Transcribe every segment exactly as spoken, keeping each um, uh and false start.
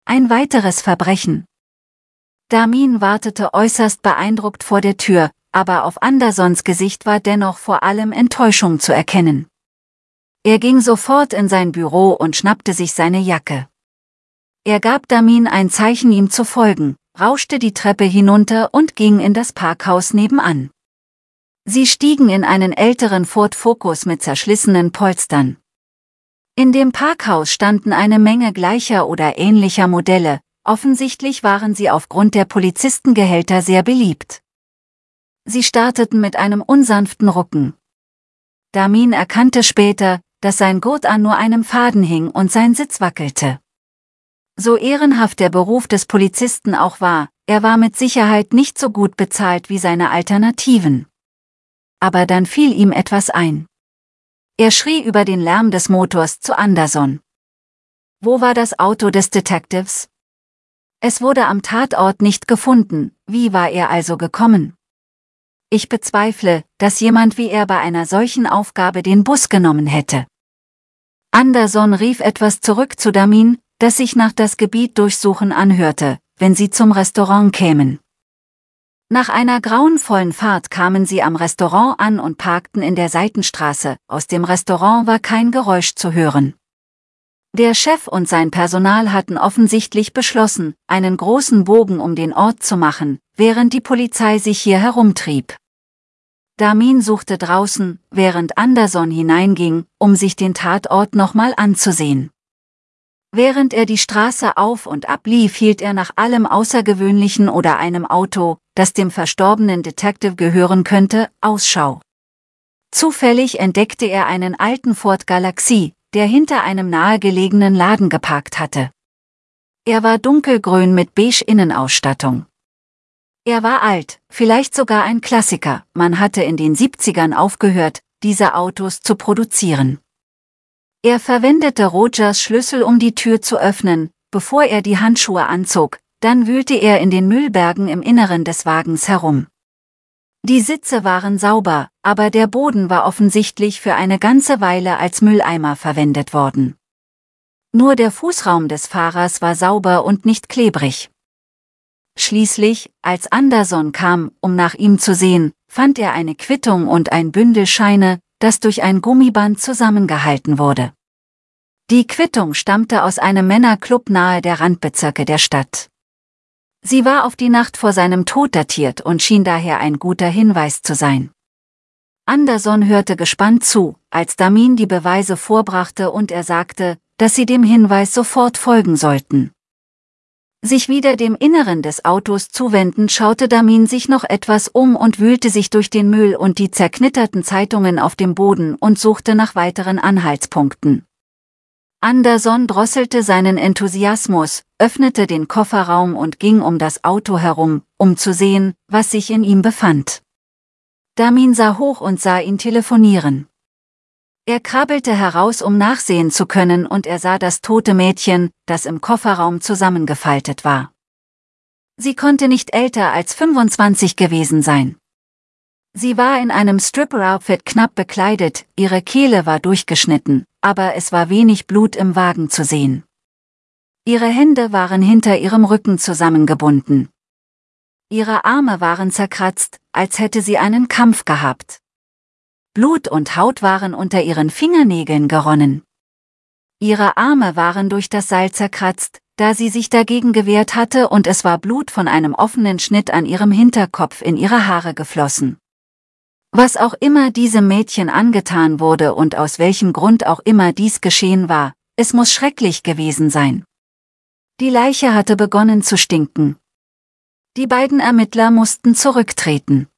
ein weiteres Verbrechen. Damin wartete äußerst beeindruckt vor der Tür, aber auf Andersons Gesicht war dennoch vor allem Enttäuschung zu erkennen. Er ging sofort in sein Büro und schnappte sich seine Jacke. Er gab Damin ein Zeichen, ihm zu folgen, rauschte die Treppe hinunter und ging in das Parkhaus nebenan. Sie stiegen in einen älteren Ford Focus mit zerschlissenen Polstern. In dem Parkhaus standen eine Menge gleicher oder ähnlicher Modelle, offensichtlich waren sie aufgrund der Polizistengehälter sehr beliebt. Sie starteten mit einem unsanften Rucken. Damin erkannte später, dass sein Gurt an nur einem Faden hing und sein Sitz wackelte. So ehrenhaft der Beruf des Polizisten auch war, er war mit Sicherheit nicht so gut bezahlt wie seine Alternativen. Aber dann fiel ihm etwas ein. Er schrie über den Lärm des Motors zu Anderson. Wo war das Auto des Detectives? Es wurde am Tatort nicht gefunden, wie war er also gekommen? Ich bezweifle, dass jemand wie er bei einer solchen Aufgabe den Bus genommen hätte. Anderson rief etwas zurück zu Damin, das sich nach das Gebiet durchsuchen anhörte, wenn sie zum Restaurant kämen. Nach einer grauenvollen Fahrt kamen sie am Restaurant an und parkten in der Seitenstraße, aus dem Restaurant war kein Geräusch zu hören. Der Chef und sein Personal hatten offensichtlich beschlossen, einen großen Bogen um den Ort zu machen, während die Polizei sich hier herumtrieb. Damin suchte draußen, während Anderson hineinging, um sich den Tatort nochmal anzusehen. Während er die Straße auf und ab lief, hielt er nach allem Außergewöhnlichen oder einem Auto, das dem verstorbenen Detective gehören könnte, Ausschau. Zufällig entdeckte er einen alten Ford Galaxie, der hinter einem nahegelegenen Laden geparkt hatte. Er war dunkelgrün mit beige Innenausstattung. Er war alt, vielleicht sogar ein Klassiker, man hatte in den siebzigern aufgehört, diese Autos zu produzieren. Er verwendete Rogers Schlüssel, um die Tür zu öffnen, bevor er die Handschuhe anzog, dann wühlte er in den Müllbergen im Inneren des Wagens herum. Die Sitze waren sauber, aber der Boden war offensichtlich für eine ganze Weile als Mülleimer verwendet worden. Nur der Fußraum des Fahrers war sauber und nicht klebrig. Schließlich, als Anderson kam, um nach ihm zu sehen, fand er eine Quittung und ein Bündel Scheine, das durch ein Gummiband zusammengehalten wurde. Die Quittung stammte aus einem Männerclub nahe der Randbezirke der Stadt. Sie war auf die Nacht vor seinem Tod datiert und schien daher ein guter Hinweis zu sein. Anderson hörte gespannt zu, als Damin die Beweise vorbrachte und er sagte, dass sie dem Hinweis sofort folgen sollten. Sich wieder dem Inneren des Autos zuwendend schaute Damin sich noch etwas um und wühlte sich durch den Müll und die zerknitterten Zeitungen auf dem Boden und suchte nach weiteren Anhaltspunkten. Anderson drosselte seinen Enthusiasmus, öffnete den Kofferraum und ging um das Auto herum, um zu sehen, was sich in ihm befand. Damin sah hoch und sah ihn telefonieren. Er krabbelte heraus, um nachsehen zu können, und er sah das tote Mädchen, das im Kofferraum zusammengefaltet war. Sie konnte nicht älter als fünfundzwanzig gewesen sein. Sie war in einem Stripper-Outfit knapp bekleidet, ihre Kehle war durchgeschnitten, aber es war wenig Blut im Wagen zu sehen. Ihre Hände waren hinter ihrem Rücken zusammengebunden. Ihre Arme waren zerkratzt, als hätte sie einen Kampf gehabt. Blut und Haut waren unter ihren Fingernägeln geronnen. Ihre Arme waren durch das Seil zerkratzt, da sie sich dagegen gewehrt hatte, und es war Blut von einem offenen Schnitt an ihrem Hinterkopf in ihre Haare geflossen. Was auch immer diesem Mädchen angetan wurde und aus welchem Grund auch immer dies geschehen war, es muss schrecklich gewesen sein. Die Leiche hatte begonnen zu stinken. Die beiden Ermittler mussten zurücktreten.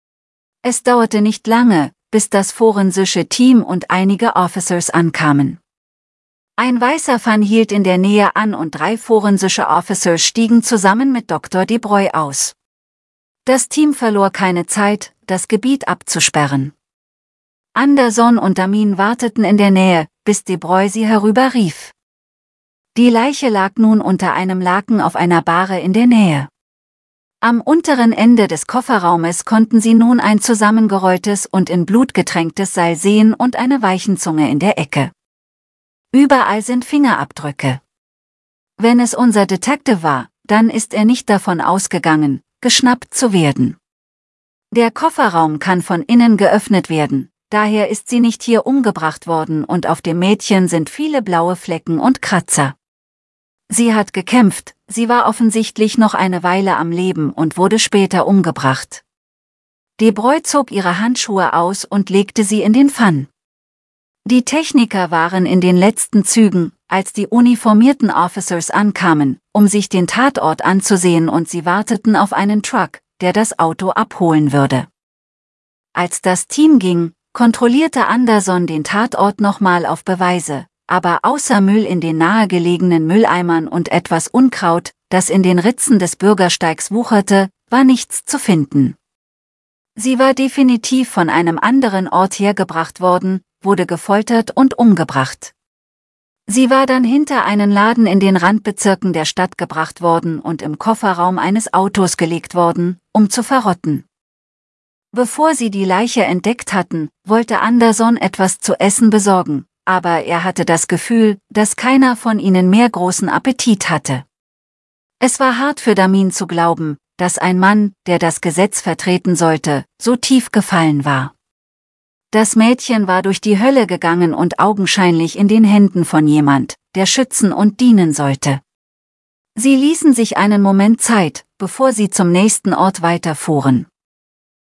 Es dauerte nicht lange, bis das forensische Team und einige Officers ankamen. Ein weißer Van hielt in der Nähe an und drei forensische Officers stiegen zusammen mit Doktor DeBroy aus. Das Team verlor keine Zeit, das Gebiet abzusperren. Anderson und Damin warteten in der Nähe, bis DeBroy sie herüberrief. Die Leiche lag nun unter einem Laken auf einer Bahre in der Nähe. Am unteren Ende des Kofferraumes konnten sie nun ein zusammengerolltes und in Blut getränktes Seil sehen und eine Weichenzunge in der Ecke. Überall sind Fingerabdrücke. Wenn es unser Detective war, dann ist er nicht davon ausgegangen, geschnappt zu werden. Der Kofferraum kann von innen geöffnet werden, daher ist sie nicht hier umgebracht worden und auf dem Mädchen sind viele blaue Flecken und Kratzer. Sie hat gekämpft, sie war offensichtlich noch eine Weile am Leben und wurde später umgebracht. Debroy zog ihre Handschuhe aus und legte sie in den Pfann. Die Techniker waren in den letzten Zügen, als die uniformierten Officers ankamen, um sich den Tatort anzusehen, und sie warteten auf einen Truck, der das Auto abholen würde. Als das Team ging, kontrollierte Anderson den Tatort nochmal auf Beweise, aber außer Müll in den nahegelegenen Mülleimern und etwas Unkraut, das in den Ritzen des Bürgersteigs wucherte, war nichts zu finden. Sie war definitiv von einem anderen Ort hergebracht worden, wurde gefoltert und umgebracht. Sie war dann hinter einen Laden in den Randbezirken der Stadt gebracht worden und im Kofferraum eines Autos gelegt worden, um zu verrotten. Bevor sie die Leiche entdeckt hatten, wollte Anderson etwas zu essen besorgen, aber er hatte das Gefühl, dass keiner von ihnen mehr großen Appetit hatte. Es war hart für Damin zu glauben, dass ein Mann, der das Gesetz vertreten sollte, so tief gefallen war. Das Mädchen war durch die Hölle gegangen und augenscheinlich in den Händen von jemand, der schützen und dienen sollte. Sie ließen sich einen Moment Zeit, bevor sie zum nächsten Ort weiterfuhren.